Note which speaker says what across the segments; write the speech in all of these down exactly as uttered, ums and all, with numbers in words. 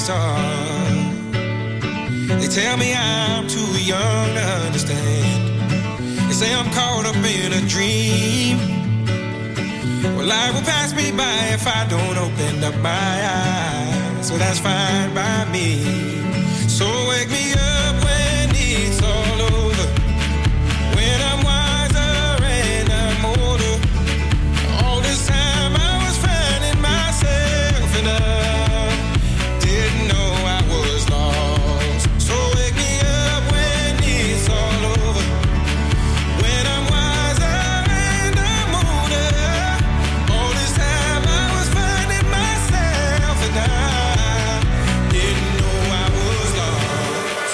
Speaker 1: things are. They tell me I'm too young to understand. They say I'm caught up in a dream. Well, life will pass me by if I don't open up my eyes. So that's fine by me. So wake me up when it's all over, when I'm wiser and I'm older. All this time I was finding myself and I didn't know I was lost. So wake me up when it's all over, when I'm wiser and I'm older. All this time I was finding myself and I didn't know I was lost.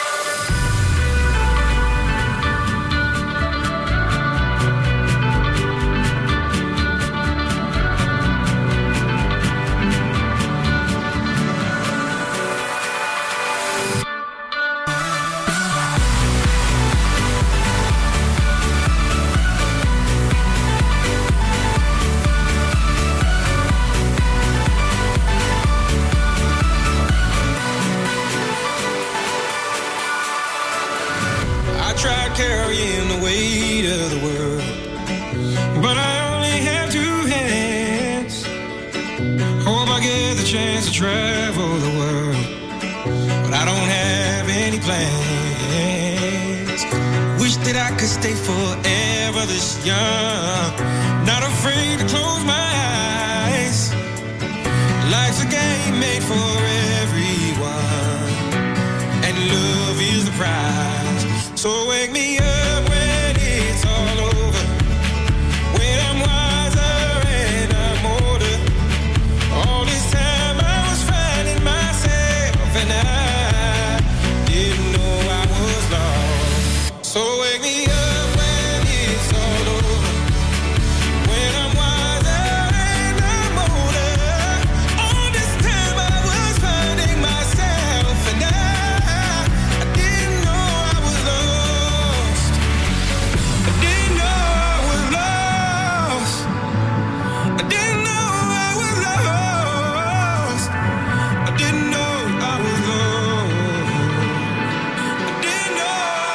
Speaker 1: I tried carrying the weight of the world, but I only have two hands. Hope I get the chance to travel the world, but I don't have any plans. Wish that I could stay forever this young, not afraid to close my eyes. Life's a game made for everyone, and love is the prize. So wake me up when it's all over, when I'm wiser and I'm older. All this time I was finding myself and I didn't know I was lost. So wake me up when it's all over, when I'm wiser and I'm older. All this time I was finding myself and I, I didn't know I was lost. I didn't know I was lost. I didn't know I was lost. I didn't know I was lost. I didn't know.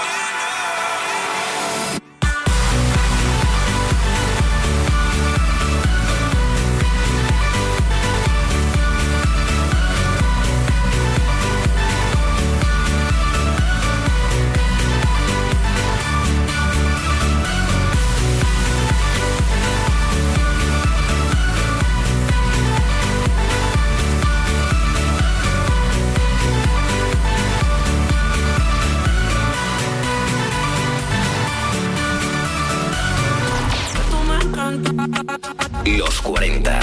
Speaker 2: Los cuarenta.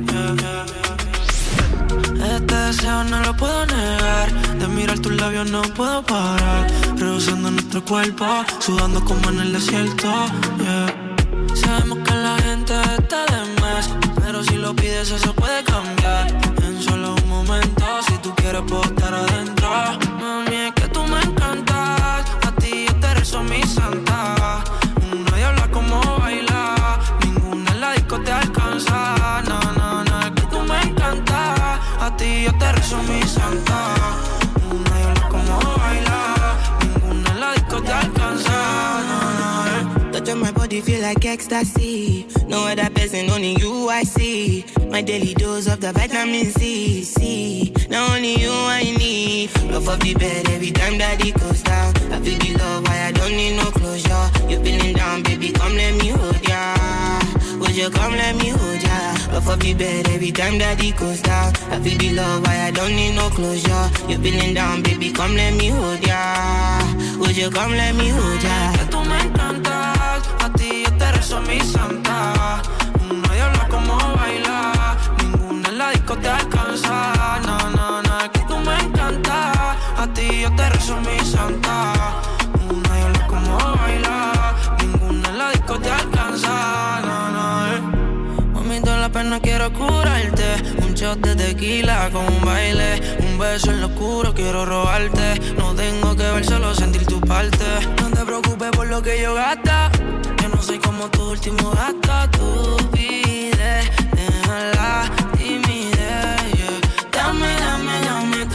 Speaker 3: Este deseo no lo puedo negar. De mirar tus labios no puedo parar. Reduciendo nuestro cuerpo, sudando como en el desierto. Yeah. Sabemos que la gente está de más, pero si lo pides eso puede cambiar. En solo un momento, si tú quieres puedo estar adentro. Mami, es que tú me encantas. A ti yo te rezo mi santa. Una diabla como baila, ninguna en la disco te alcanza. No, no, no, es que tú me encantas. A ti yo te rezo mi santa. Una diabla como baila, ninguna en la disco te alcanza. No, no, eh.
Speaker 4: Touch on my body feel like ecstasy. No other person, only you I see. My daily dose of the vitamin C, C. Not only you I need. Love of the bed every time that it goes down. I feel the love, why I don't need no closure. You feeling down, baby, come let me hold ya. Would you come let me hold ya? Love of the bed every time that it goes down. I feel the love, why I don't need no closure. You feeling down, baby, come let me hold ya. Would you come let me hold ya?
Speaker 3: Que tú me encantas, a ti yo te rezo mi santa. Una diabla como baila, ninguna en la disco te alcanza. No, no, no, es que tú me encantas, a ti yo te rezo mi santa. Una diabla como baila, ninguna en la disco te alcanza. No, no, eh. Mami, toda la pena quiero curarte. Un shot de tequila con un baile. Un beso en lo oscuro quiero robarte. No tengo que ver, solo sentir tu parte. No te preocupes por lo que yo gasta. Yo no soy como tu último gasto. Tú pides, déjala timidez, yeah. Dame, dame, dame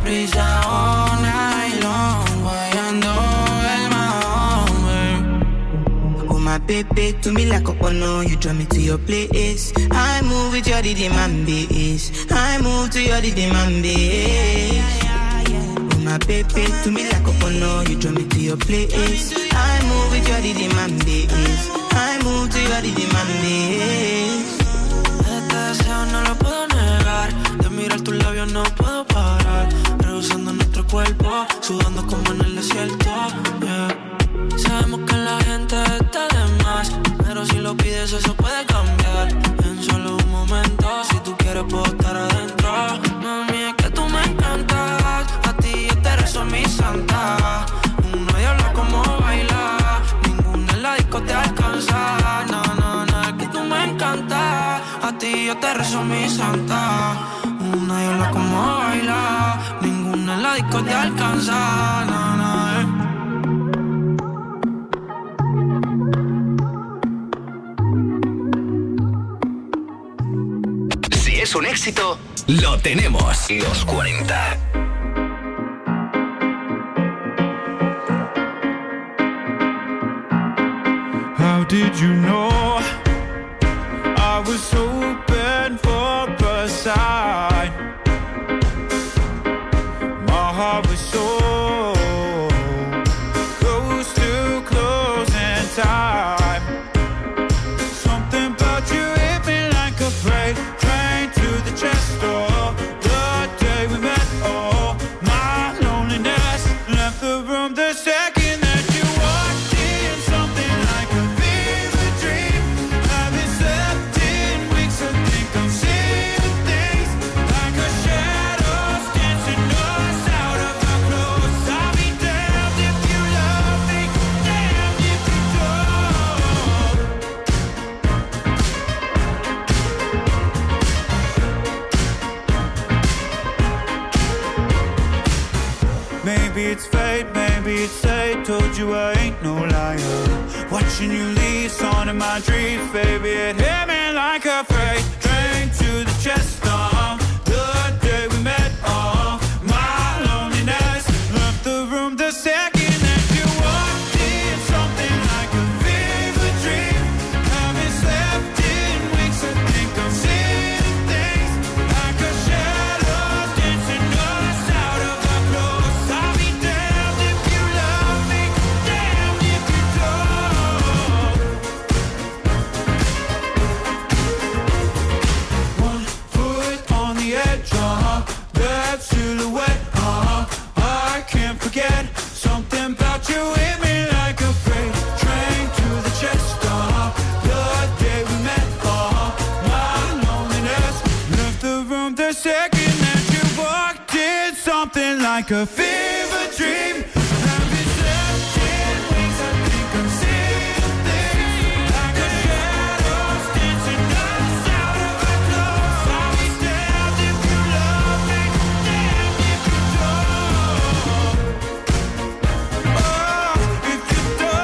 Speaker 3: prisa all night long, guayando el mahón, babe.
Speaker 4: Oh my baby, to me like a no, you draw me to your place. I move with your rhythm and bass. I move to your rhythm and bass. Oh my baby, to me like a no, you draw me to your place. I move with your rhythm and bass. I move to your rhythm and bass.
Speaker 3: Este deseo no lo puedo negar. De mirar tus labios no puedo parar. Reduciendo nuestro cuerpo, sudando como en el desierto, yeah. Sabemos que la gente está de más, pero si lo pides eso puede cambiar. En solo un momento, si tú quieres puedo estar adentro. Mami, es que tú me encantas. A ti yo te rezo mi santa. Una diabla como baila, ninguna en la disco te alcanza. No, no, no, es que tú me encantas. A ti yo te rezo mi santa. Una diabla como baila, ninguna en la disco te alcanza. No, no, eh.
Speaker 2: Es un éxito, lo tenemos. Los cuarenta.
Speaker 5: How did you know I was hoping for a sign? My heart was so close to closing time. Something about you hit me like a freight train to the chest door. The day we met, oh, my loneliness left the room the second that you walked in. Something like a fever dream. Haven't slept in weeks, I think I'm seeing things like a shadows dancing us out of our clothes. I'll be damned if you love me, damned if you don't. Maybe it's fate, maybe it's fate. Told you I ain't no liar. Watching you leave, on in my dreams, baby. It hit me like a freight train to the chest. Uh, the day we met, uh, my loneliness left the room the second that you walked in. Something like a fever dream. Haven't slept in weeks, I think I'm seeing things like a shadow dancing us out of our clothes. I'll be damned if you love me, damned if you don't. One foot on the edge, uh-huh, that silhouette, uh-huh, I can't forget. Something about you hit me like a freight train to the chest, uh-huh, the day we met, uh-huh, my loneliness left the room the second that you walked in. Something like a fever dream. Haven't slept in weeks, I think I'm seeing things like a shadows dancing us out of our clothes. I'll be damned if you love me, damned if you don't. Oh, if you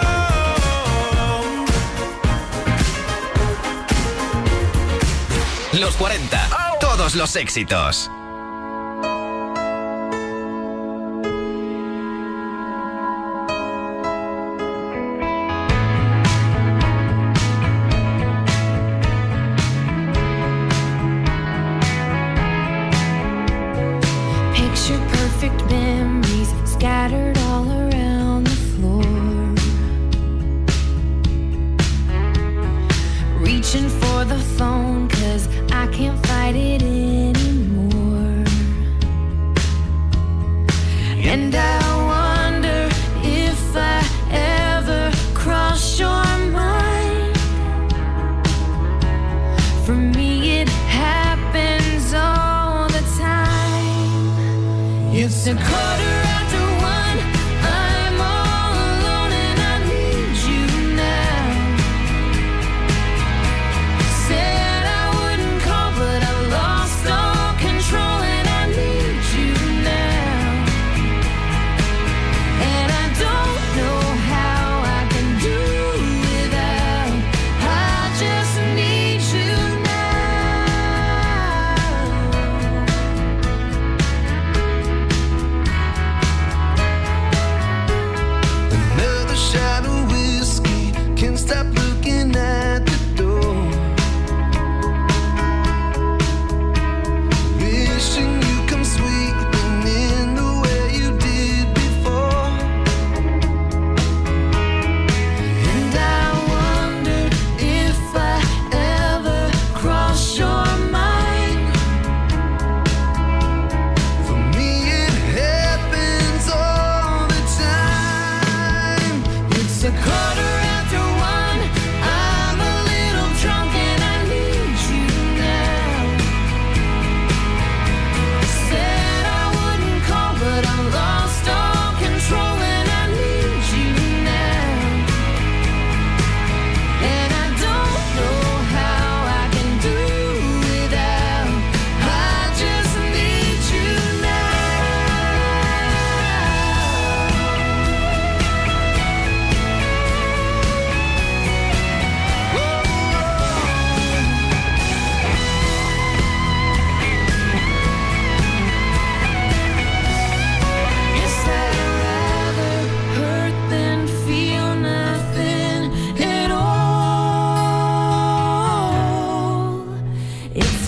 Speaker 5: don't.
Speaker 2: Los cuarenta, todos los éxitos.
Speaker 6: Picture perfect memories scattered all around the floor. Reaching for the phone 'cause I can't fight it anymore. And I wonder if I ever cross your mind. For me it happens all the time. It's a quarter after one, I'm all alone and I need you now. Said I wouldn't call but I lost all control and I need you now. And I don't know how I can do without. I just need you now.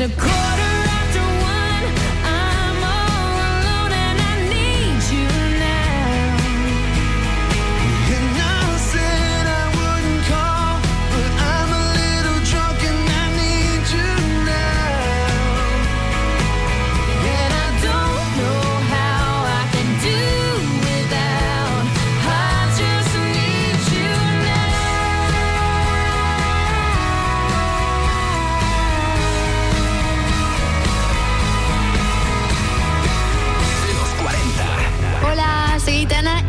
Speaker 6: a quarter after one. I'm all alone and I need you now.
Speaker 7: And I said I wouldn't call, but I'm a little drunk and I need you now.
Speaker 6: And I don't know how I can do without. I just need you now.
Speaker 2: Los cuarenta.
Speaker 8: Hola, soy Itana.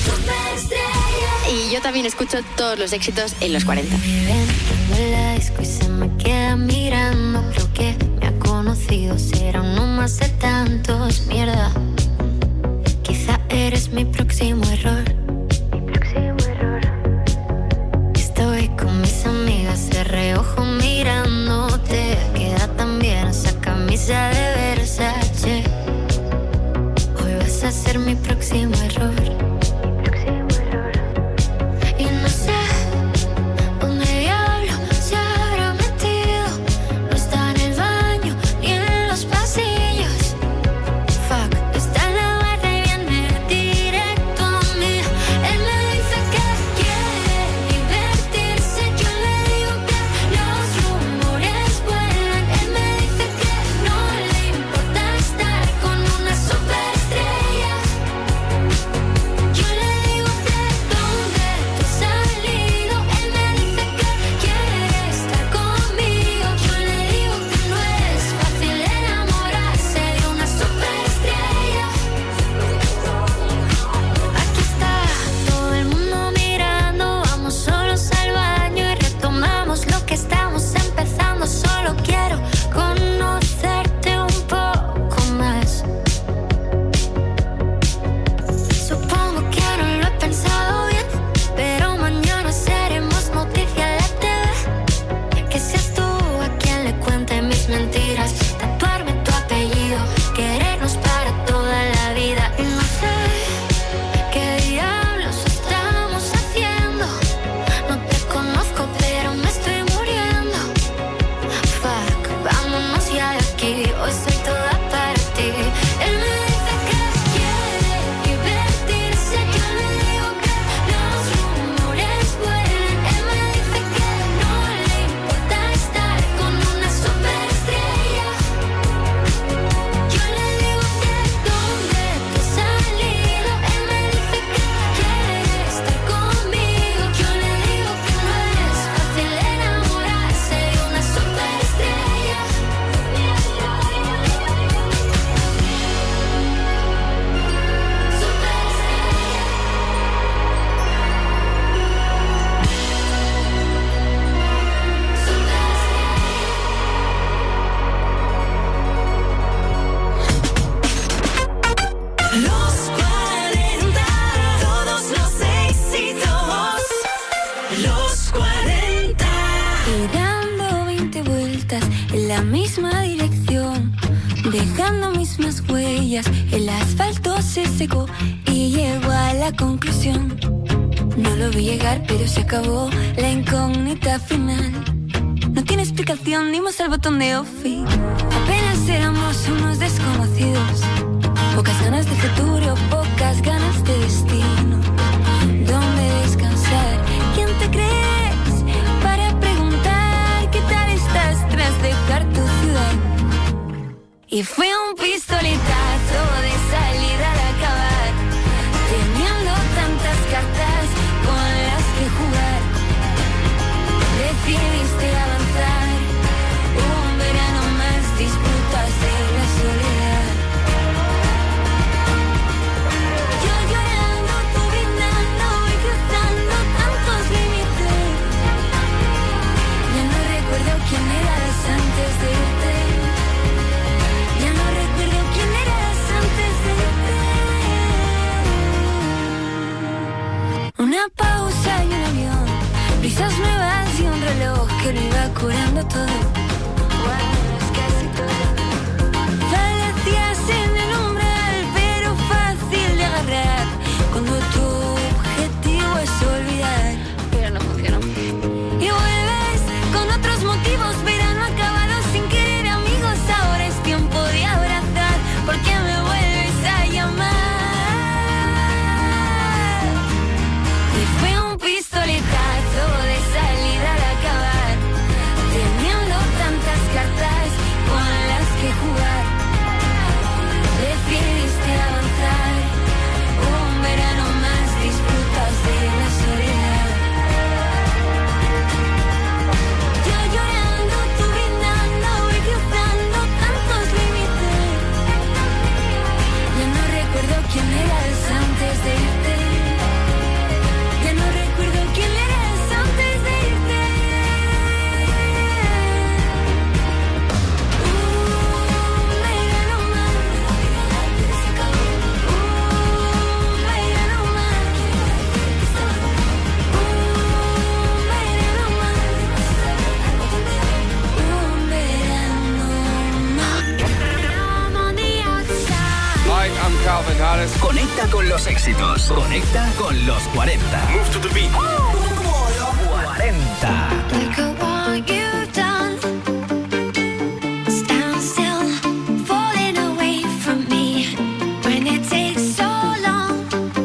Speaker 8: Y yo también escucho todos los éxitos en los cuarenta.
Speaker 6: Me ven en la disco y se me queda mirando. Creo que me ha conocido, será uno más de tantos. Mierda, quizá eres mi próximo error. Mi próximo error. Estoy con mis amigas de reojo mirándote. Queda tan bien esa camisa de Versace. Hoy vas a ser mi próximo error. Y no sé dónde diablo se habrá metido. No está en el baño ni en los pasillos. Fuck, está en la barra y viene directo a mí. Él me dice que quiere divertirse. Yo le digo que los rumores vuelan. Él me dice que no le importa estar con una superestrella. Yo le digo que dónde tú has salido. Él me dice que quiere estar conmigo. Yo le digo que no es fácil enamorarse de una superestrella. Aquí está todo el mundo mirando. Vamos solos al baño y retomamos lo que estamos empezando. Solo quiero conocerte un poco más. Supongo que no lo he pensado bien, pero mañana seremos noticia en la T V. Que seas tú a quien le cuente mis mentiras. Tatuarme tu apellido, querernos para toda la vida. Y no sé qué diablos estamos haciendo. No te conozco, pero me estoy muriendo. Fuck, vámonos ya de aquí. Hoy soy toda para ti. Él me dice que quiere divertirse. Yo le digo que los rumores vuelan. Él me dice que no le importa estar con una superestrella. Yo le digo que dónde tú has salido. Él me dice que quiere estar conmigo. Yo le digo que no es fácil enamorarse de una superestrella. Los cuarenta, todos los éxitos. Los cuarenta. Y dando veinte vueltas en la misma dirección, dejando mismas huellas, el asfalto se secó y llegó a la conclusión. No lo vi llegar, pero se acabó la incógnita final. No tiene explicación, dimos al botón de off y apenas éramos unos desconocidos. Pocas ganas de futuro, pocas ganas de destino. ¿Dónde descansar? ¿Quién te crees para preguntar qué tal estás tras dejar tu ciudad? Y fue un pistoletazo de salida al acabar, teniendo tantas cartas con las que jugar. Decidiste avanzar, un verano más disfrutas de la soledad. Yo llorando, tú brindando y cruzando tantos límites. Ya no recuerdo quién eras antes de irte. Ya no
Speaker 9: Calvin Harris.
Speaker 2: Conecta con los éxitos. Conecta con los cuarenta. Move to the beat. cuarenta.
Speaker 6: Look at what you've done. Stand still, falling away from me. When it takes so long.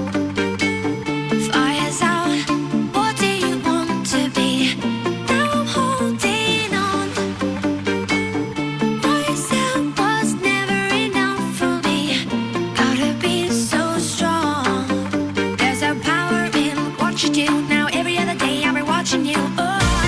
Speaker 6: Fire's out, what do you want to be? Now I'm holding on. Myself was never enough for me. Gotta be so strong. There's a power in what you do. Now every other day I'll be watching you. Oh.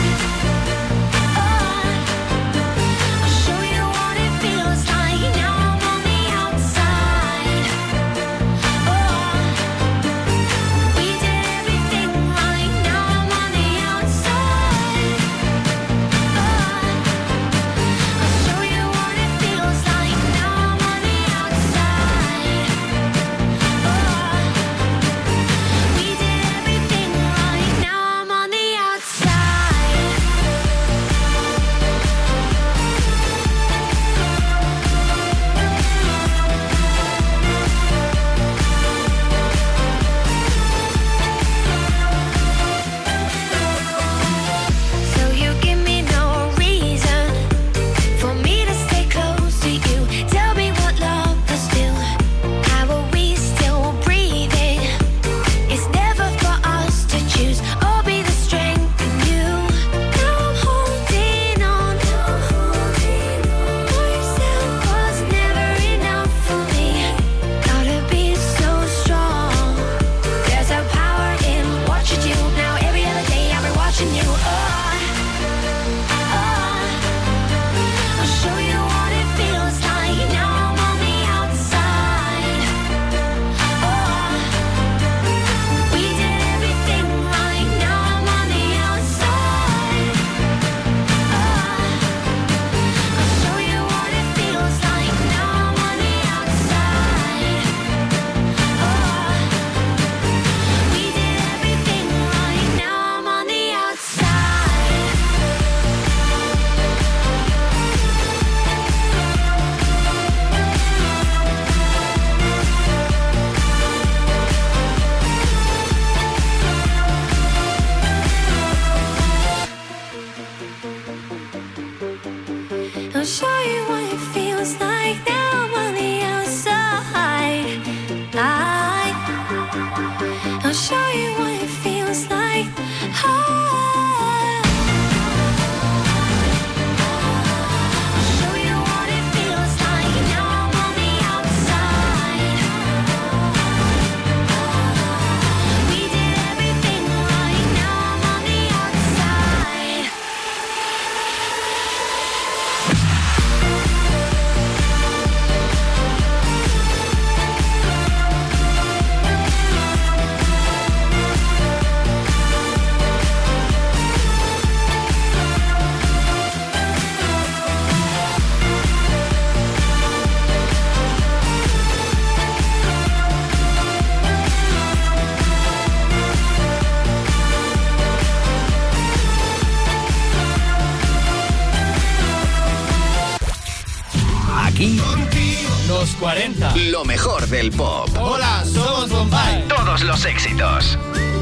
Speaker 2: cuarenta. Lo mejor del pop.
Speaker 10: Hola, somos Bombay.
Speaker 2: Todos los éxitos.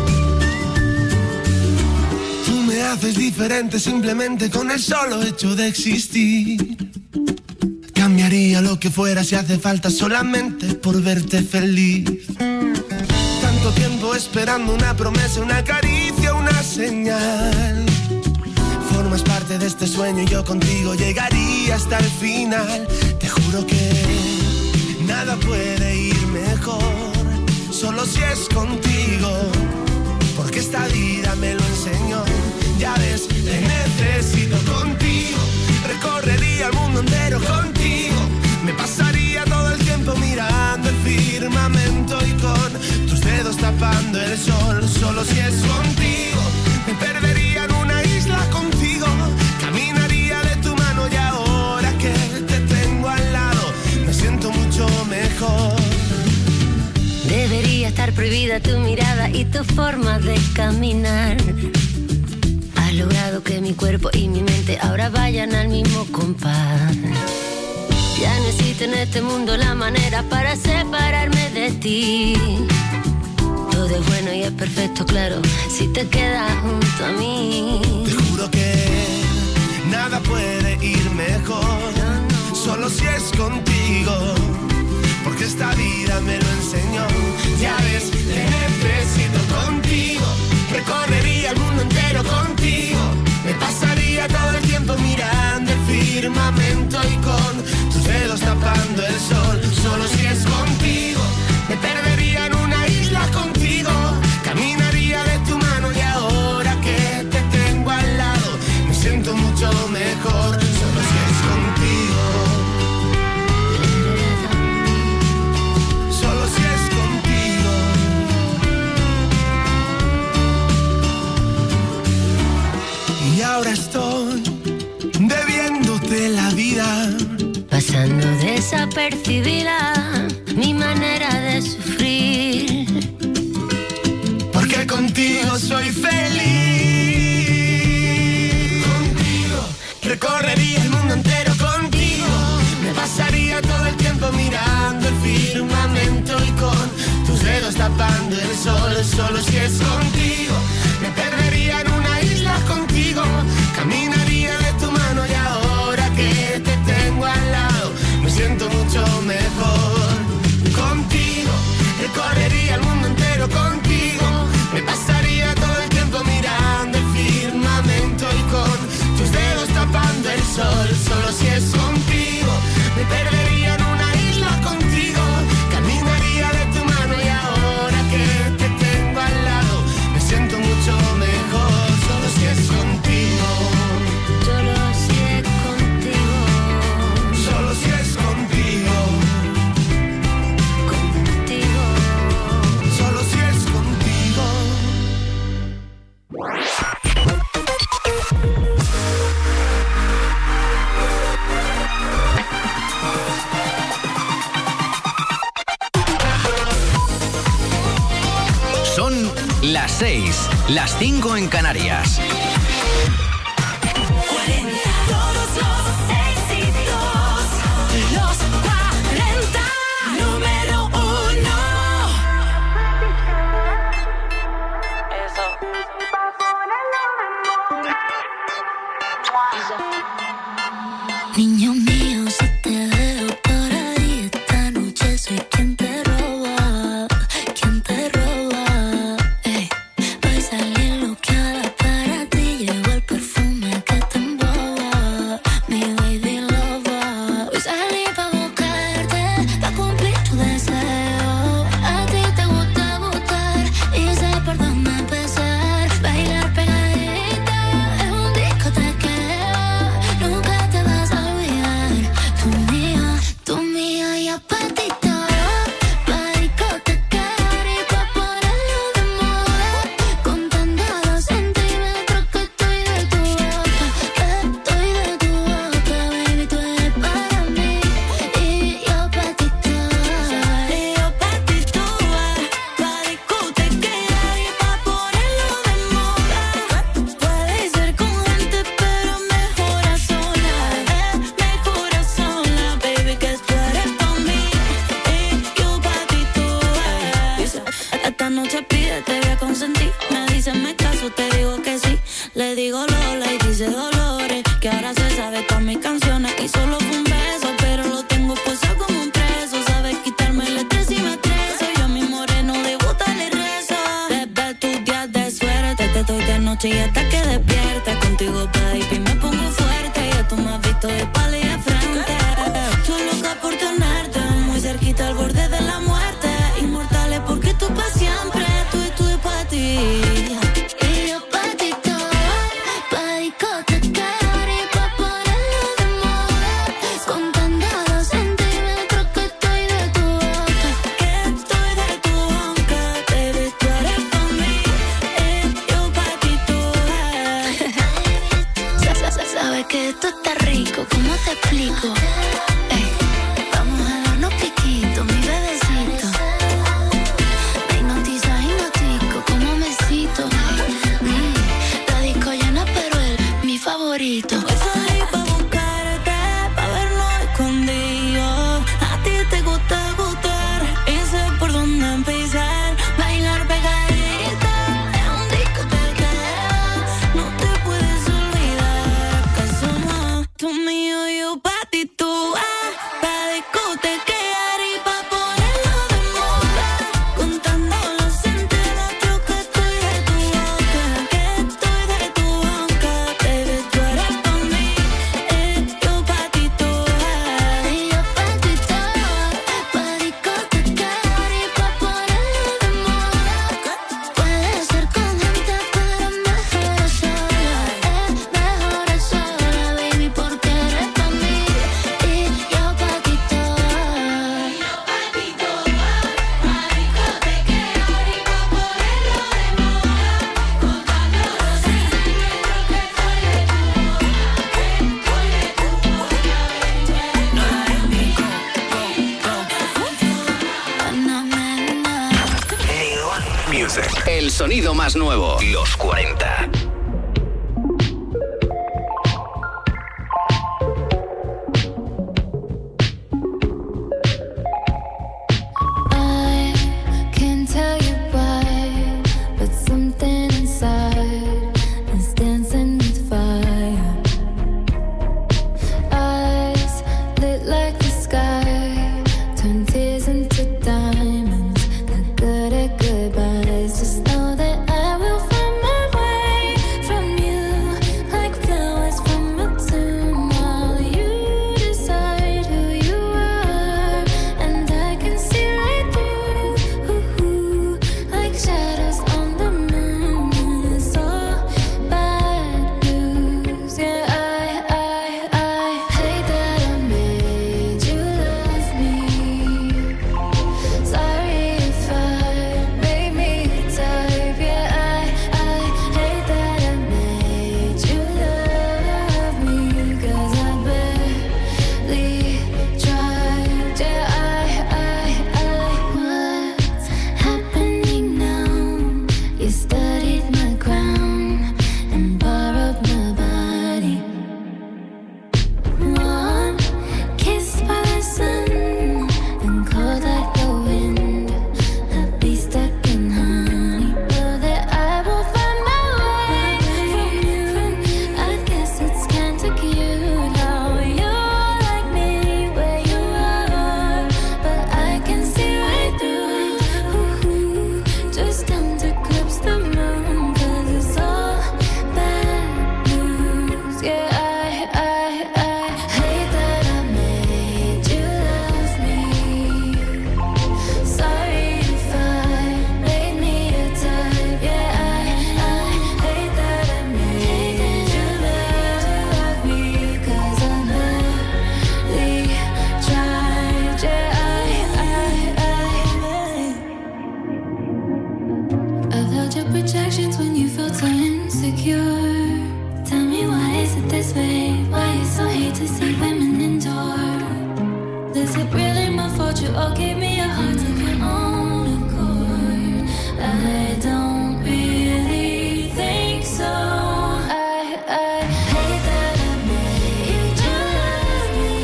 Speaker 7: Tú me haces diferente simplemente con el solo hecho de existir. Cambiaría lo que fuera si hace falta solamente por verte feliz. Tanto tiempo esperando una promesa, una caricia, una señal. Formas parte de este sueño y yo contigo llegaría hasta el final. Te juro que nada puede ir mejor, solo si es contigo, porque esta vida me lo enseñó. Ya ves, te necesito contigo, recorrería el mundo entero contigo. Me pasaría todo el tiempo mirando el firmamento y con tus dedos tapando el sol. Solo si es contigo, me perdería en una isla contigo. Caminaría de tu mano y ahora que te tengo al lado me siento mucho mejor.
Speaker 11: Debería estar prohibida tu mirada y tu forma de caminar. Has logrado que mi cuerpo y mi mente ahora vayan al mismo compás. Ya no necesito en este mundo la manera para separarme de ti. Todo es bueno y es perfecto, claro, si te quedas junto a mí.
Speaker 7: Te juro que nada puede ir mejor, solo si es contigo, porque esta vida me lo enseñó. Ya ves, te necesito contigo, recorrería el mundo entero contigo. Me pasaría todo el tiempo mirando el firmamento y con tus dedos tapando el sol. Solo si es contigo, me perdería en una isla contigo. Caminaría de tu mano y ahora que te tengo al lado me siento mucho mejor. Solo si es contigo. Solo si es contigo. Y ahora estoy debiéndote la vida,
Speaker 11: pasando desapercibida mi manera de sufrir,
Speaker 7: porque contigo soy feliz. Contigo recorrería el mundo entero contigo. Me pasaría todo el tiempo mirando el firmamento y con tus dedos tapando el sol. Solo si es contigo. Me perdería en una isla contigo. Caminaría de tu mano y ahora que te tengo al lado me siento mucho mejor. Contigo recorrería el mundo entero contigo. Me pasaría todo el tiempo mirando el firmamento y con tus dedos tapando el sol. Solo si es contigo. Me perdería en una isla contigo. Caminaría de tu mano y ahora que te tengo al lado me siento mucho mejor. Solo si es contigo.
Speaker 11: solo si es contigo,
Speaker 7: Solo si es contigo.
Speaker 11: contigo.
Speaker 7: Solo si es contigo.
Speaker 2: Son las seis, las cinco en Canarias.
Speaker 6: Todos los éxitos, los cuarenta, número uno. Niño mío, si te veo por ahí esta noche soy quien te roba, quien te roba. Ey, voy a salir bloqueada para ti, llevo el perfume que te emboba, mi baby lover. Voy a salir pa' buscarte, pa' cumplir tu deseo. A ti te gusta gustar y sé por dónde empezar. Bailar pegadita es un discotequeo, nunca te vas a olvidar. Tú mía, tú mía y apatito, pa' discotecar y pa' ponerlo de moda. Contando los centímetros que estoy de tu boca, que estoy de tu boca, baby, tú eres para mí y yo pa' ti toda. Y yo pa' ti toda, pa' discotequear y pa' ponerlo de moda. Puedes ser con gente pero mejor a solas, eh, mejor a solas, baby, que tú eres pa' mí y yo pa' ti toda. Dice, esta noche pide, te voy a consentir. Me dice me caso, te digo que sí. Le digo Lola y dice Dolores, que ahora se sabe todas mis canciones y solo fue un beso, pero lo tengo puesto como un preso. Sabes quitarme el estrés y me estreso. Yo a mi moreno de gusta le rezo. Desde tus días de suerte te doy de noche y hasta que despiertes. Contigo baby me pongo fuerte, ya tú me has visto de espalda y de frente. Tú loca por tenerte muy cerquita al borde de la muerte. Inmortales porque tú pa' siempre, tú y tú y pa' ti. Y yo pa' ti toda, pa' discotecar y pa' ponerlo de moda. Contando los centímetros que estoy de tu boca, que estoy de tu boca, baby, tú eres pa' mí y yo pa' ti toda. Sabes que esto está rico, ¿cómo te explico? Ey, vamos a darnos piquito, mi bebecito. Me hipnotiza, hipnotico, como me cito. Mm, la disco llena, pero él, mi favorito. Voy a salir pa' buscarte, pa' vernos escondidos.
Speaker 3: yo pa' ti tú, ah, pa' discotequear y pa' ponerlo de moda, contando los centímetros que estoy de tu boca, que estoy de tu boca, baby, tú eres pa' mí, eh, yo pa' ti tú, ah, y yo pa' ti tú, pa' discotequear y pa' ponerlo de moda, puede ser con gente pero mejor a solas, eh, mejor a solas, baby, porque eres pa' mí y yo pa' ti tú, yo pa' ti tú, pa' discotequear y pa' ponerlo de moda, contando los centímetros que estoy de tu boca, que estoy de tu boca, baby, no la explico, go, go, na, na, na.
Speaker 2: Music. El sonido más nuevo. Los cuarenta.
Speaker 6: I can't tell you why, but something inside is dancing with fire. Eyes lit like the sky, turn tears into diamonds. Not good at goodbyes. Just know that I will find my way from you, like flowers from a tomb. While you decide who you are, and I can see right through, ooh, like shadows on the moon. It's all bad news. Yeah, I, I, I hate that I made you love me. Sorry if I made me a type. Yeah, I, I hate that I made you love me, 'cause I barely tried. Yeah, I, I, I, what's happening now? You studied my crown and borrowed my body. One kiss by the sun and cold like the wind. I'll be stuck in honey. Know that I will find my way from you. I guess it's kinda cute how you're like me where you are, but I can see right through it. Ooh, just come to eclipse the moon, 'cause it's all bad news. Yeah, I, I, I hate that I made you love me. Sorry if I made me a type. Yeah, I, I hate that I made you love me, 'cause I barely tried. Yeah, I, I, I I've held your projections when you felt so insecure. Tell me, why is it this way? Why you so hate to see women endure? Is it really my fault you all gave me a heart of your own accord? I don't really think so. I, I hate that I made you love me.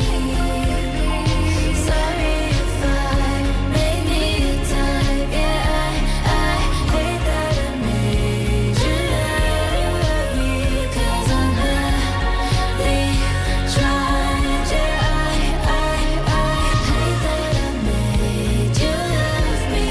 Speaker 6: Sorry if I made me a type. Yeah, I, I hate that I made you love me, 'cause I barely tried. Yeah, I, I, I hate that I made you love me.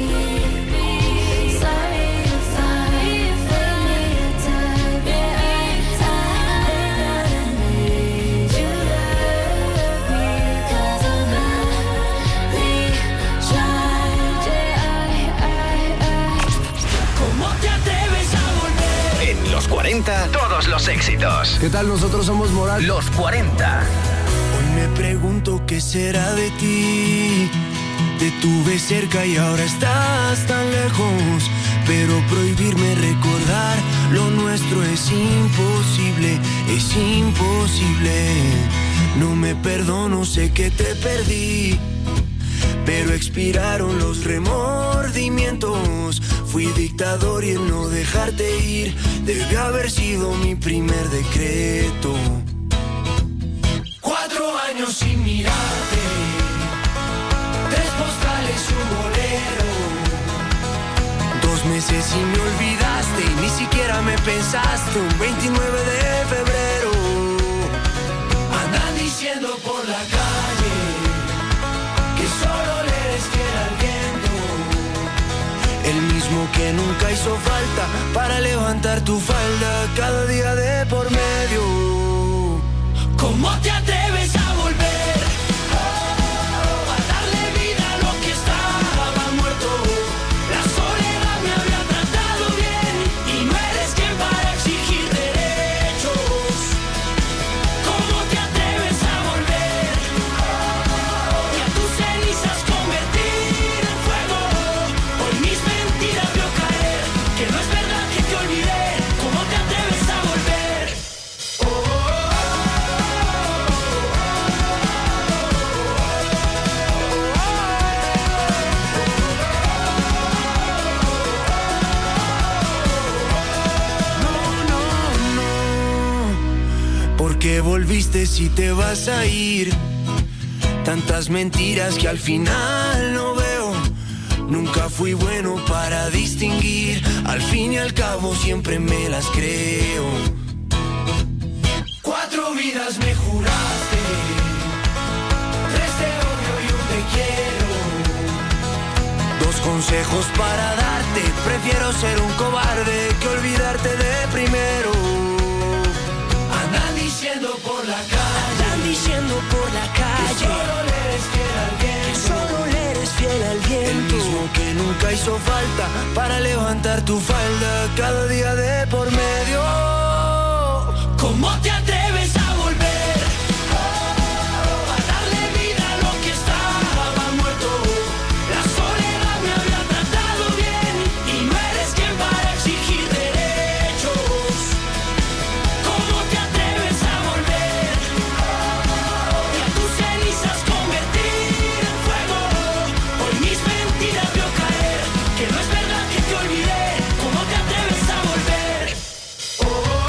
Speaker 6: Sorry if I made me a type. Yeah, I, I hate that I made you love me, 'cause I barely tried. Yeah, I, I, I
Speaker 2: ¿Cómo te atreves a volver? En los cuarenta, todos los éxitos.
Speaker 7: ¿Qué tal? Nosotros somos Morat.
Speaker 2: Los cuarenta.
Speaker 9: Hoy me pregunto qué será de ti. Te tuve cerca y ahora estás tan lejos. Pero prohibirme recordar lo nuestro es imposible, es imposible. No me perdono, sé que te perdí, pero expiraron los remordimientos. Fui dictador y el no dejarte ir debe haber sido mi primer decreto. Cuatro años sin mirarte, tres postales y un bolero. Dos meses y me olvidaste y ni siquiera me pensaste. Un veintinueve de febrero. Andan diciendo diciendo por la calle que solo le eres fiel al viento, el mismo que nunca hizo falta para levantar tu falda cada día de por medio. ¿Cómo te atreves a volver oh, a darle vida a lo que estaba muerto? La soledad me había tratado bien y no eres quien para exigir derechos. ¿Cómo te atreves a volver oh, y a tus cenizas convertir en fuego? Hoy mis mentiras veo caer, que no es verdad que te olvidé. ¿Cómo te atreves a volver? Oh, ¿por qué volviste si te vas a ir? Tantas mentiras que al final no veo. Nunca fui bueno para distinguir. Al fin y al cabo siempre me las creo. Cuatro vidas me juraste, tres te odio y un te quiero. Dos consejos para darte. Prefiero ser un cobarde que olvidarte de primero. Andan diciendo por la calle, andan diciendo por la calle que solo le eres fiel al viento, que solo le eres fiel al viento. El mismo que nunca hizo falta para levantar tu falda cada día de por medio. ¿Cómo te atreves a volver oh, a darle vida a lo que estaba muerto? La soledad me había tratado bien y no eres quien para exigir derechos. ¿Cómo te atreves a volver oh, y a tus cenizas convertir en fuego? Hoy mis mentiras veo caer, que no es verdad que te olvidé. ¿Cómo te atreves a volver? Oh,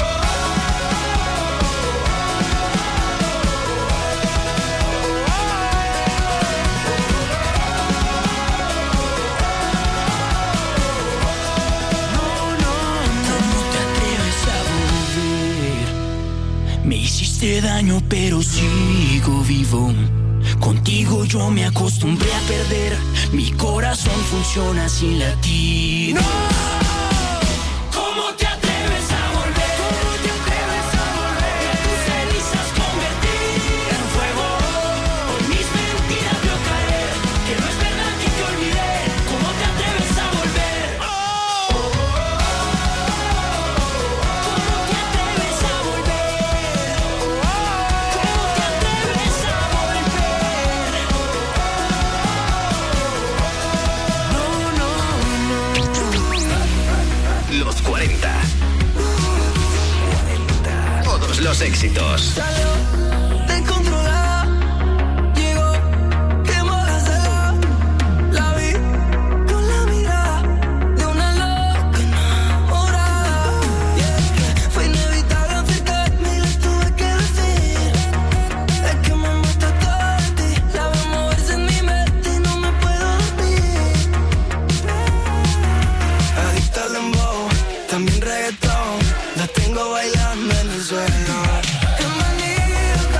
Speaker 9: ¿cómo te atreves a volver? Me hiciste daño pero sigo vivo. Contigo yo me acostumbré a perder. Mi corazón funciona sin latir. ¡No! ¿Cómo te atreves a volver? ¿Cómo te atreves a volver? Y a tus cenizas convertir en fuego. Hoy mis mentiras veo caer, que no es verdad que te olvidé. ¿Cómo te atreves a volver? Oh, oh, oh, oh. ¿Cómo te atreves a volver? Oh, ¿cómo te atreves a volver? No, no, no.
Speaker 2: Los cuarenta. Todos los éxitos.
Speaker 9: Salió descontrolada, llegó, quemó la sala. La vi con la mirada de una loca enamorada. Yeah, fue inevitable acercarme y le tuve que decir: es que me muestra todo de ti. La veo moverse en mi mente y no me puedo dormir. Adicta al dembow, también reggaetón. La tengo bailando en el suelo. En manía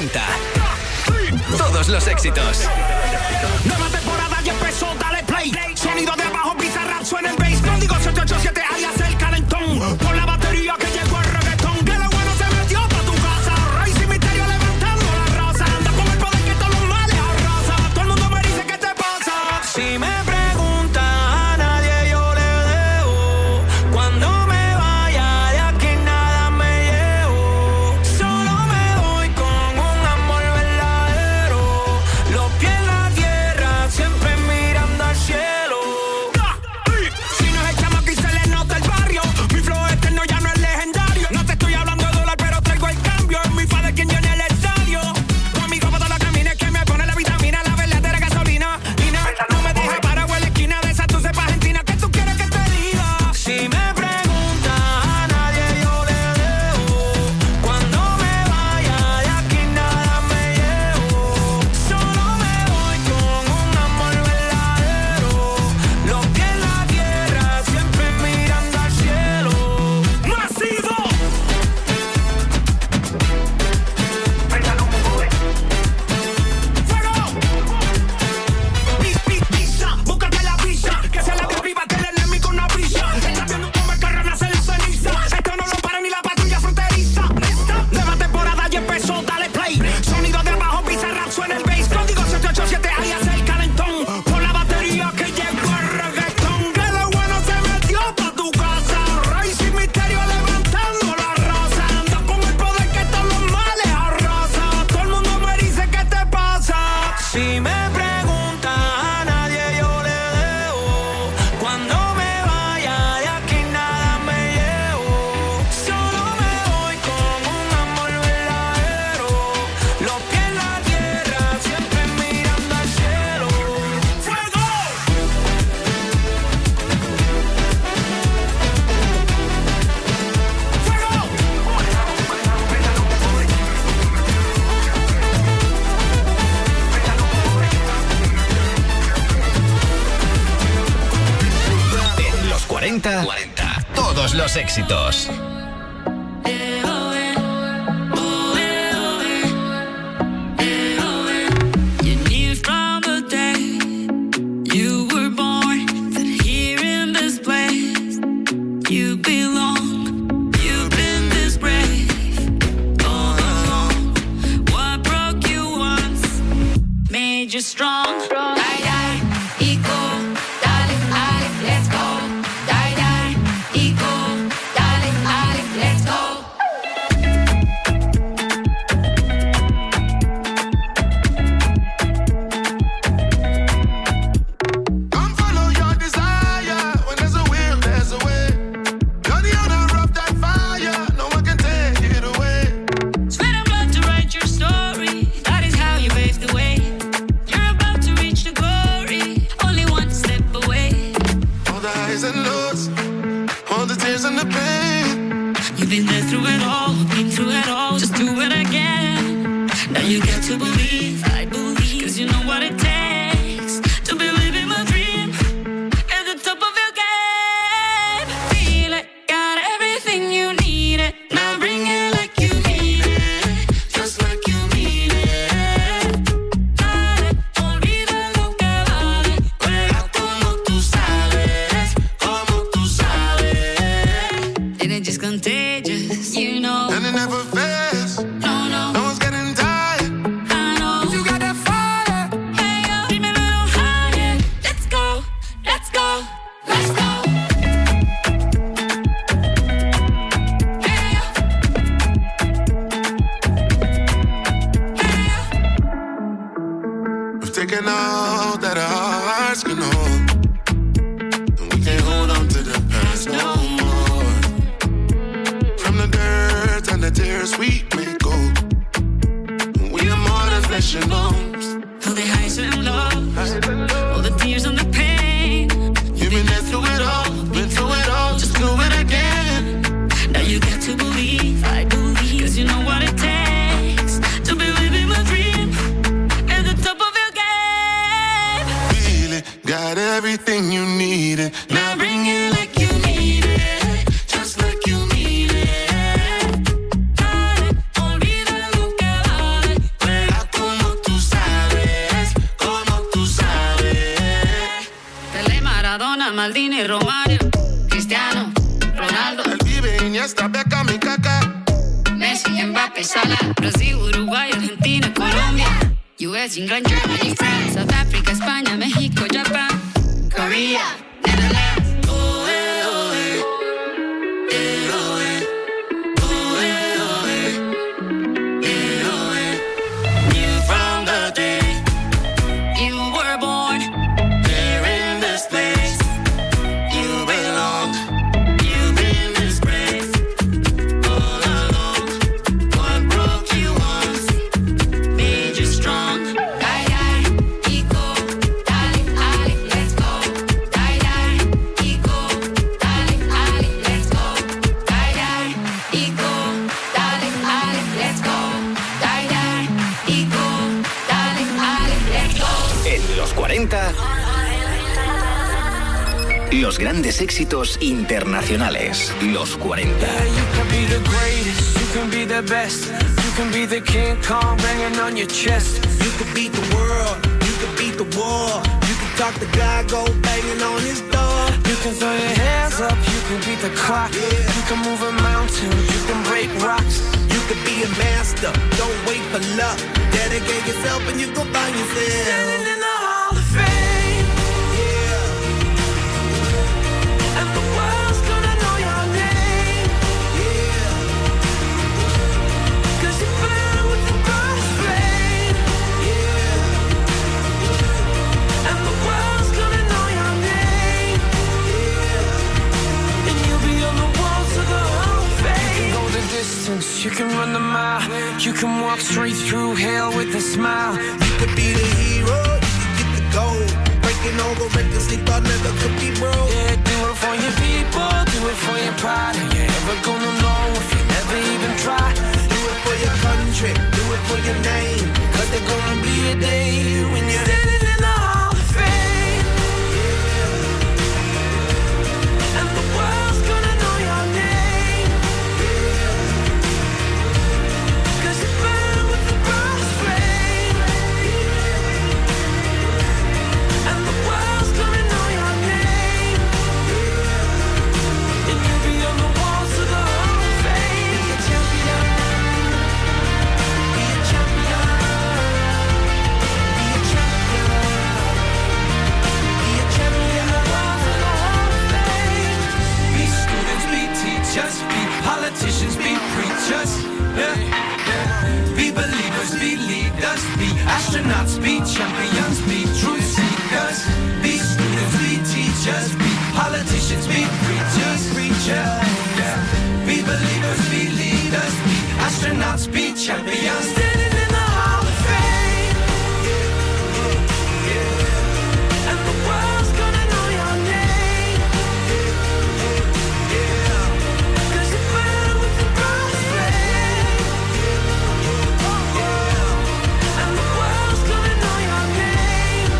Speaker 2: cuarenta. Todos los éxitos.
Speaker 12: Nueva temporada ya empezó, dale play. Sonido de abajo, Bizarrap, suena el bass. Código siete ocho siete, alias el calentón. Por la batería que llegó el reggaetón. Que lo bueno se metió pa' tu casa. Rey sin misterio levantando la raza. Anda con el poder que todos los males arrasa. Todo el mundo me dice ¿qué te pasa? Si me preguntan a nadie yo le debo. Cuando me vaya de aquí nada me llevo. Solo me voy con un amor verdadero. Los pies en la tierra, siempre mirando al cielo. Si no es el chamaco y se le nota el barrio. Mi flow eterno ya no es legendario. No te estoy hablando de dólar, pero traigo el cambio. Es mi padre quien llena el estadio. Tu amigo para la camina que me pone la vitamina, la verdadera gasolina. Y no, no me deja parado en la esquina de esa tu cepa argentina. ¿Qué tú quieres que te diga? Si me preguntas a nadie yo le debo. Cuando me vaya de aquí nada me llevo. Solo me voy con un amor verdadero. Los pies en la tierra, siempre mirando al cielo. ¡Masivo! ¡Fuego! Pis, pis, pisa, búscate la visa. Que se la de arriba, que el enemigo una brisa. Está viendo cómo el carro nace la ceniza. Esto no lo para ni la patrulla fronteriza. Nueva temporada ya empezó, dale play. Sonido de abajo, Bizarrap, suena el bass. Código siete ocho siete, alias el calentón. Por la batería que llegó el reggaetón. Que lo bueno se metió pa' tu casa. Rey sin misterio levantando la raza. Anda con el poder que todos los males arrasa. Todo el mundo me dice ¿qué te pasa? Si me preguntan a nadie yo le debo. Cuando me vaya de aquí nada me llevo. Solo me voy con un amor verdadero. Los pies en la tierra, siempre mirando al cielo. ¡Fuego!
Speaker 2: En los cuarenta, todos los éxitos.
Speaker 3: You knew from the day you were born that here in this place you belong. You've been this brave all along. What broke you once made you strong. Die, die, y go, dale, dale, let's go. Die, die, y go, dale, dale, let's go.
Speaker 7: Come follow your desire. When there's a will, there's a way. You're the owner of that fire. No one can take it away.
Speaker 3: Sweat and blood to write your story. That is how you pave the way. You're about to reach the glory. Only one step away.
Speaker 7: All the highs and lows, all the tears and the pain.
Speaker 3: You've been there through it all, been through it all. Just do it again. Now you get to believe, I believe. Cause you know what it takes to believe in my dream. At the top of your game. Feel it, got everything you need it. Now bring it like you need it. Just like you need it. Dale, olvida lo que vale. Juega como tú sabes, como tú sabes. And it's just contagious, you know.
Speaker 7: And it never fails.
Speaker 3: No, no,
Speaker 7: No one's getting tired.
Speaker 3: I know.
Speaker 7: You got that fire.
Speaker 3: Hey, yo, keep me a little higher. Let's go, let's go, let's go. Hey, yo. Hey, yo.
Speaker 7: We've taken all that our hearts can hold. And we can't hold on to the past no more. From the dirt and the tears we may go. We are more than flesh and bones.
Speaker 3: All the highs and lows, all the tears and the pain.
Speaker 7: You've been there through it all, been through it all. Just do it again.
Speaker 3: Now you got to believe, I believe. Cause you know what it takes to believe in my dream. At the top of your game.
Speaker 7: Feel it, got everything you needed. Now bring it like you need it. Just like you need it.
Speaker 3: Dale, olvida lo que vale.
Speaker 13: Maldini, Romario, Cristiano, Ronaldo.
Speaker 14: El Vive, Iniesta, Beckham y Kaká.
Speaker 13: Messi, Mbappé, Salah, Brasil, Uruguay, Argentina, Colombia, U S, England, Germany, France, South Africa, España, México, Japán, Korea, Netherlands.
Speaker 14: Oh, eh, oh, eh. Eh, oh, eh. Oh, eh, oh, eh. Eh, oh, eh. Knew from the day
Speaker 13: you were born
Speaker 14: here in this place, you belong. You've been disgraced all along. What broke you once made you strong.
Speaker 13: Die, die, ego, dale, dale, let's go. Die, die, ego, dale, dale, let's go. Die, die, ego, dale, dale, let's go. Die, die, ego, dale, dale, let's go.
Speaker 2: En los cuarenta, los grandes éxitos internacionales. Los cuarenta.
Speaker 3: You can be the greatest, you can be the best. You can be the King Kong banging on your chest.
Speaker 15: You can beat the world, you can beat the war. You can talk to God, go banging on his door.
Speaker 3: You can throw your hands up, you can beat the clock.
Speaker 15: Yeah.
Speaker 3: You can move a mountain, you can break rocks.
Speaker 15: You can be a master, don't wait for luck. Dedicate yourself and you go find yourself.
Speaker 3: Standing in the Hall of Fame, and the world's gonna know your name.
Speaker 15: Yeah,
Speaker 3: 'Cause you burn with the cross flame,
Speaker 15: yeah,
Speaker 3: and the world's gonna know your name.
Speaker 15: yeah.
Speaker 3: And you'll be on the walls of the Hall of Fame. You can go the distance, you can run the mile. You can walk straight through hell with a smile.
Speaker 15: You could be the hero, you could get the gold. Breaking all the records they thought never could be broke.
Speaker 3: Yeah, do it for your people, do it for your pride. Are you ever gonna know if you never even try?
Speaker 15: Do it for your country, do it for your name. 'Cause there's gonna be a day when you're
Speaker 3: Standing in the Hall of Fame, and the world's gonna know your name. 'Cause you burn with the cross flame, and the world's gonna know your name. And you'll be on the walls of the Hall of Fame. Be a champion, be a champion, be a champion, be a champion. The walls of the Hall of Fame.
Speaker 16: Be students, be teachers, be politicians, be preachers. Yeah, yeah. Be believers, be leaders, be astronauts, be champions, be truth seekers. Be students, be teachers, be politicians, be preachers, preachers. Yeah. Be believers, be leaders, be astronauts, be champions.
Speaker 3: Standing in the Hall of Fame, and the world's gonna know your name. 'Cause you burn with the cross flame, and the world's gonna know your name.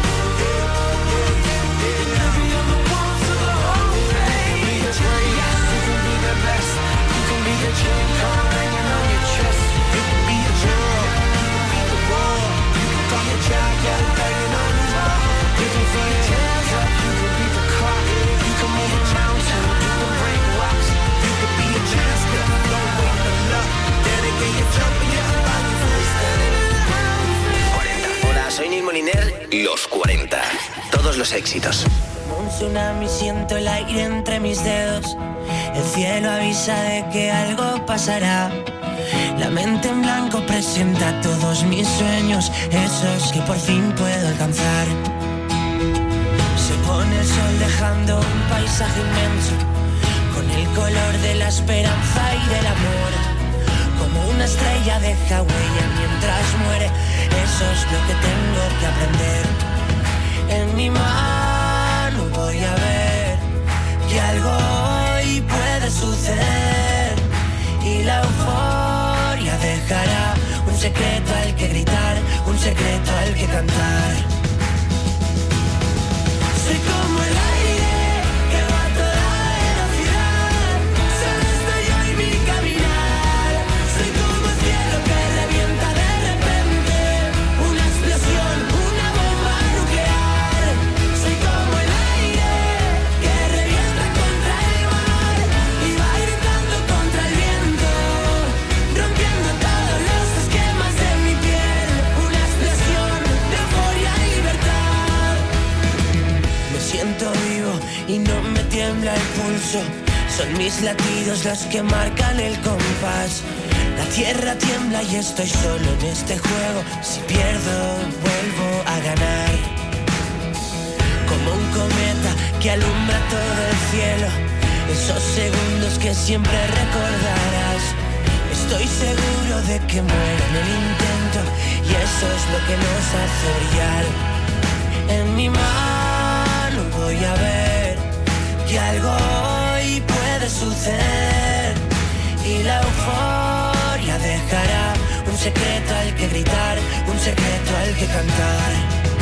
Speaker 3: And you'll be on the walls of the Hall of Fame. Be the greatest, you can be the best. You can be the King Kong hanging on your chest.
Speaker 15: You can be the world, you can beat the war. You can talk to God, go banging on his door.
Speaker 3: You can throw your hands up, you can beat the clock. You can move a mountain, you can break rocks.
Speaker 15: You can be a master, don't wait for luck. Dedicate yourself and you go find yourself.
Speaker 3: Standing in the Hall of Fame.
Speaker 2: cuarenta. Hola, soy Neil Moliner. Los cuarenta. Todos los éxitos.
Speaker 17: Un tsunami, siento el aire entre mis dedos. El cielo avisa de que algo pasará. La mente en blanco presenta todos mis sueños, esos que por fin puedo alcanzar. Se pone el sol dejando un paisaje inmenso, con el color de la esperanza y del amor. Como una estrella deja huella mientras muere, eso es lo que tengo que aprender. En mi mano voy a ver que algo hoy puede suceder, y la euforia dejará un secreto al que gritar, un secreto al que cantar. Soy como el aire que va a toda velocidad, solo estoy yo y mi caminar. Soy como el cielo que revienta de repente, una explosión, una bomba nuclear. Soy como el aire que pulso, son mis latidos los que marcan el compás. La tierra tiembla y estoy solo en este juego. Si pierdo, vuelvo a ganar. Como un cometa que alumbra todo el cielo, esos segundos que siempre recordarás. Estoy seguro de que muero en el intento y eso es lo que nos hace brillar. En mi mano voy a ver que algo hoy puede suceder y la euforia dejará un secreto al que gritar, un secreto al que cantar.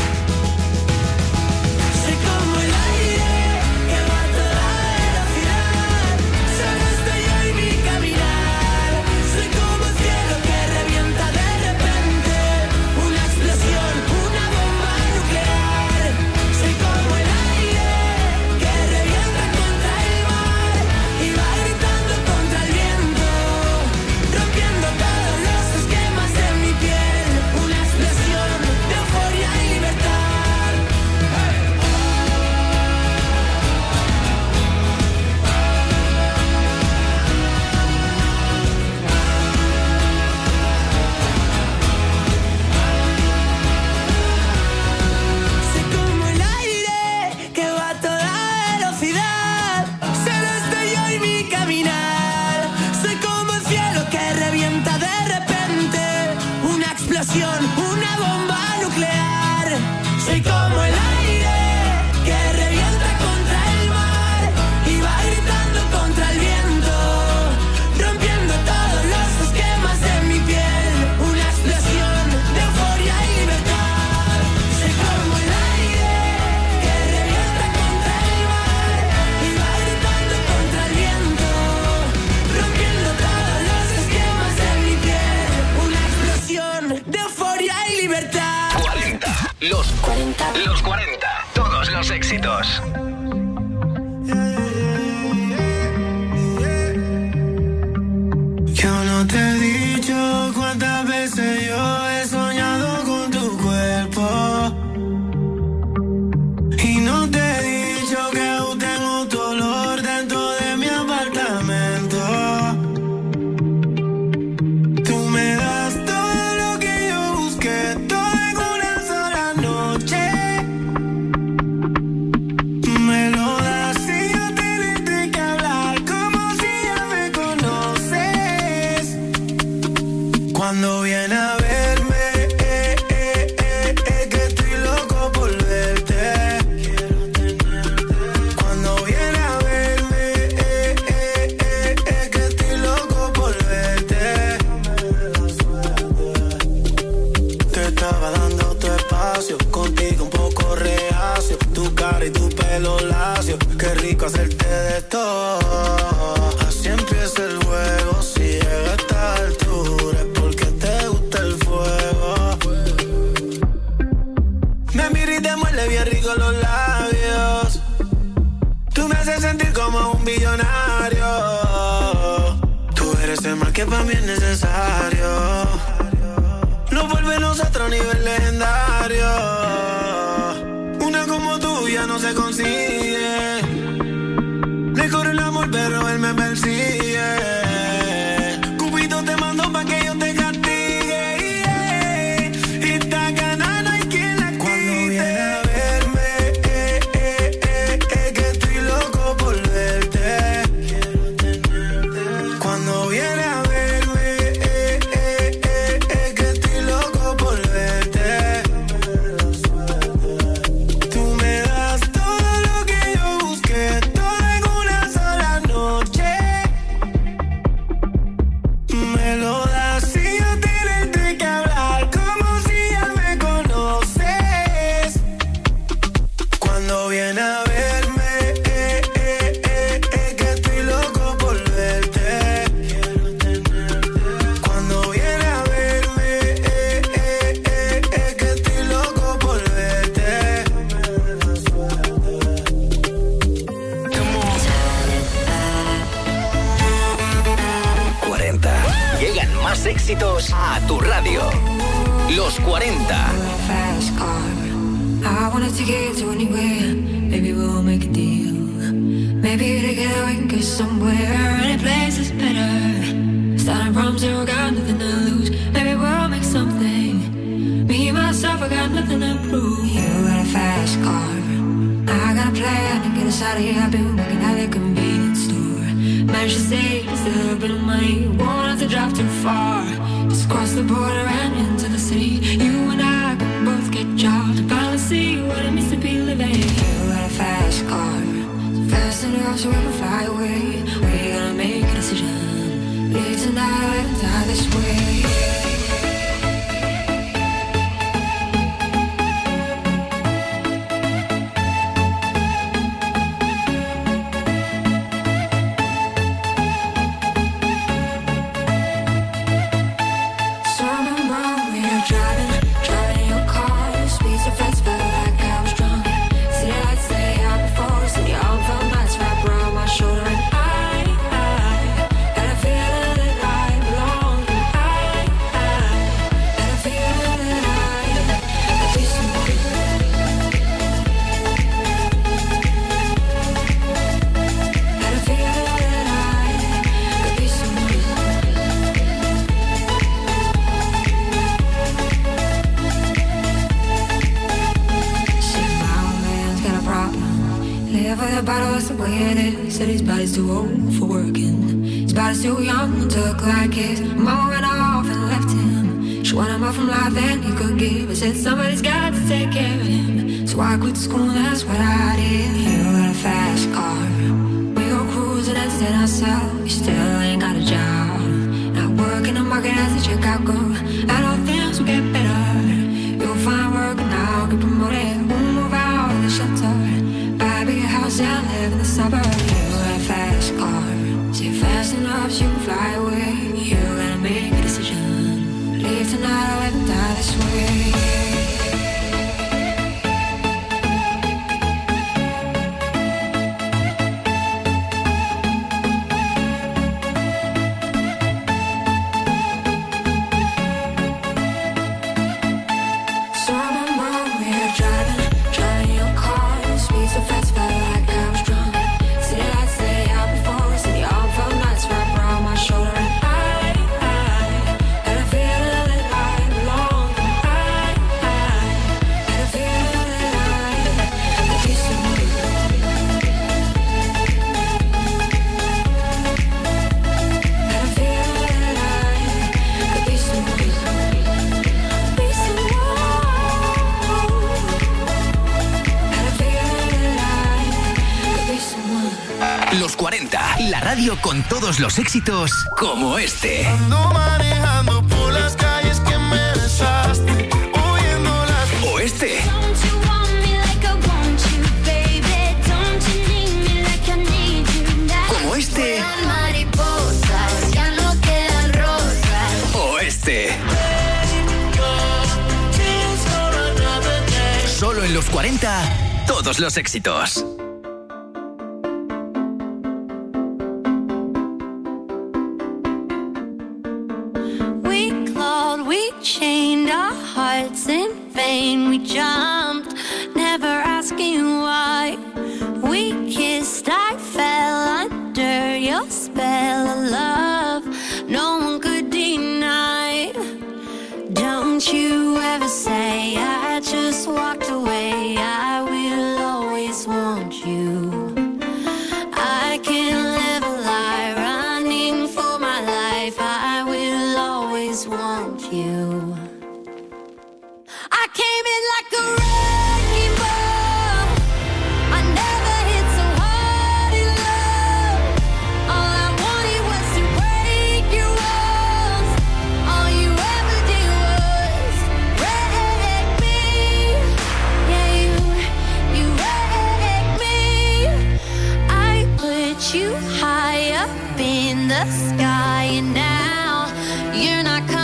Speaker 17: Soy como el aire que va a toda velocidad, solo estoy yo y mi caminar. Soy como el cielo que revienta de repente, una explosión, una bomba nuclear. Soy como el aire que revienta contra el mar y va gritando contra el viento, rompiendo todos los esquemas de mi piel. Una explosión de euforia y libertad. Soy como el aire que va a toda velocidad, solo estoy yo y mi caminar. Soy como el cielo que revienta de repente, una explosión, una bomba nuclear. Soy como el aire que revienta contra el mar y va gritando contra el viento, rompiendo todos los esquemas de mi piel. Una explosión de euforia y libertad. Soy como el aire que revienta contra el mar y va gritando contra el viento, rompiendo todos los esquemas de mi piel. Una explosión de euforia y libertad.
Speaker 2: cuarenta. Los cuarenta. Los cuarenta. Todos los éxitos.
Speaker 9: Yo no te he dicho cuántas veces yo he soñado con tu cuerpo. Y no te he dicho que aún tengo tu olor dentro de mi apartamento. Tú me das todo lo que yo busqué, todo en una sola noche. Me lo das sin yo tenerte que hablar, como si ya me conoces. Cuando viene a verme, eh, eh, eh, eh, que estoy loco por verte. Cuando viene a verme, eh, eh, eh, eh, que estoy loco por verte. Te estaba dando tu espacio, contigo un poco reacio, tu cara y tu pelo lacio, qué rico hacerte de todo. Así empieza el juego, si llega a esta altura es porque te gusta el fuego. Me mira y te muerde bien rico los labios, tú me haces sentir como un billonario. Tú eres el mal que para mí es necesario, nos vuelve a nosotros a nivel legendario. Una como tú ya no se consigue, le corre el amor pero él me persigue. Cupido te mandó pa' que yo te castigue, yeah. Y esta gana no hay quien la quite. Cuando viene a verme, eh, eh, eh, eh, que estoy loco por verte. Cuando viene a verme, eh, eh, eh, eh, que estoy loco por verte. Tú me das todo lo que yo busqué, todo en una sola noche. Me lo das sin yo tenerte que hablar, como si ya me conoces. Cuando viene a verme, eh, eh, eh, eh, que estoy loco por verte. Cuando viene a verme, eh, eh, eh, eh, que estoy loco por verte.
Speaker 2: cuarenta. Llegan más éxitos a tu radio. Los cuarenta.
Speaker 6: Fast car. I wanna take it to anywhere. Maybe we'll make a deal. Maybe together we can get somewhere. Any place is better. Starting from zero, got nothing to lose. Maybe we'll make something. Me, myself, I got nothing to prove. You got a fast car. I got a plan to get us out of here. I've been working at a convenience store. Managed to save just a little bit of money. Won't have to drive too far. Just cross the border and into the city. You and I can both get jobs. Finally see what it means to be living. You got a fast car. Fast enough so we can fly away. We're gonna make a decision. Live tonight and die this way. So I remember we were driving, driving in your car. Speed so fast, felt like I was drunk. City lights stay out before us, and your arm felt nice wrapped around my shoulder. And I, I had a feeling that I belonged. And I, I had a feeling that I could be someone. Had a feeling that I could be someone. See, my old man's got a problem. Live with a bottle, that's the way it is. Said his body's too old for working. His body's too young to look like his. Mama went off and left him. She wanted more from life than he could give. I said somebody's got to take care of him. So I quit school, that's what I did. You got a fast car. We go cruising, entertain ourselves. You still ain't got a job. Not working the market as a checkout girl. And all things will get better. You'll find work and I'll get promoted. We'll move out of the shelter. Buy a bigger house and live in the suburbs. You got a fast car. Say fast enough so you can fly away. You gotta make a decision. Leave tonight or let die this way. So I remember we were driving, driving in your car. Speed so fast, felt like I was drunk. City lights stay out before us, and the arm felt nice wrapped around my shoulder. And I, I had a feeling that I belonged. And I, I had a feeling that I could be someone. Had a feeling that I could be someone. Be someone.
Speaker 2: Los cuarenta, la radio con todos los éxitos como este.
Speaker 18: Ando manejando por las calles que me besaste, oyendo las...
Speaker 2: O este. Como este.
Speaker 6: Mariposas, ya no quedan rosas.
Speaker 2: O este. Solo en los cuarenta, todos los éxitos.
Speaker 11: We clawed, we chained our hearts in vain. We jumped, never asking why. We kissed, I fell under your spell of love. No one could deny. Don't you ever say I just walked away. I will always want you. I can't live a lie, running for my life. I will always want you. I came in like a wrecking ball. I never hit so hard in love. All I wanted was to break your walls. All you ever did was wreck me. Yeah, you, you wrecked me. I put you high up in the sky, and now you're not coming.